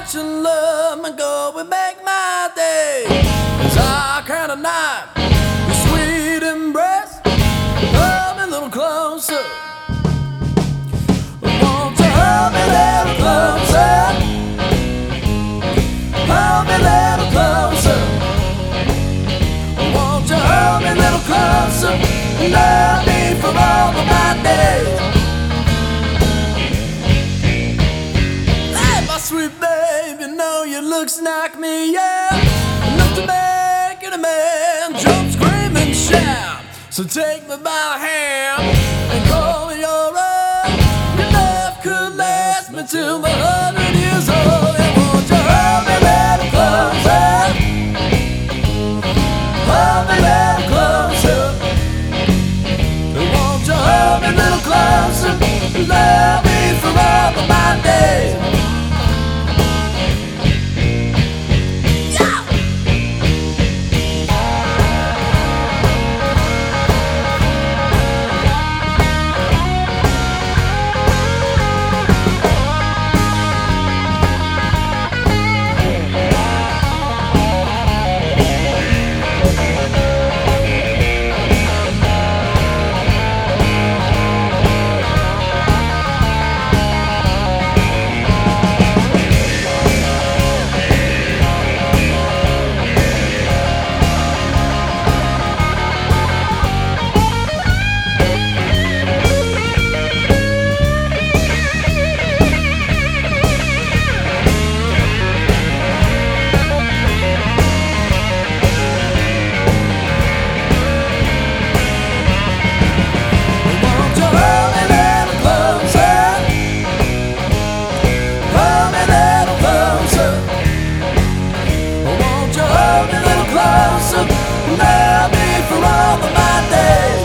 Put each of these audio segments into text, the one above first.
that you love me, go and make my day. It's our kind of night, your sweet embrace. Hold me a little closer. Won't you hold me a little closer? Hold me a little closer. Won't you hold me a little closer? Love me for all of my days. Hey, my sweet babe, you know your looks knock me out. Enough to make it a man jump, scream and shout. So take me by the hand and call me your own. Your love could last me till the 100 years old. And won't you hold me a little closer? Hold me a little closer. Won't you hold me a little closer? Love me for all of my days. Love me for all of my days.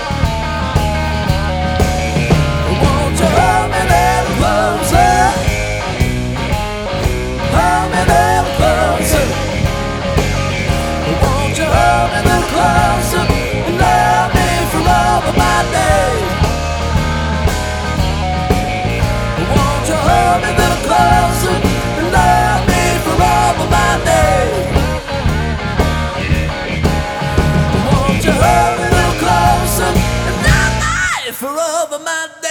Won't you hold me a little closer? Hold me a little closer. Won't you hold me a little closer? Love me for all of my days. Won't you hold me a little closer? Love me for all of my days. Hold me a little closer, and I'm for all of my days.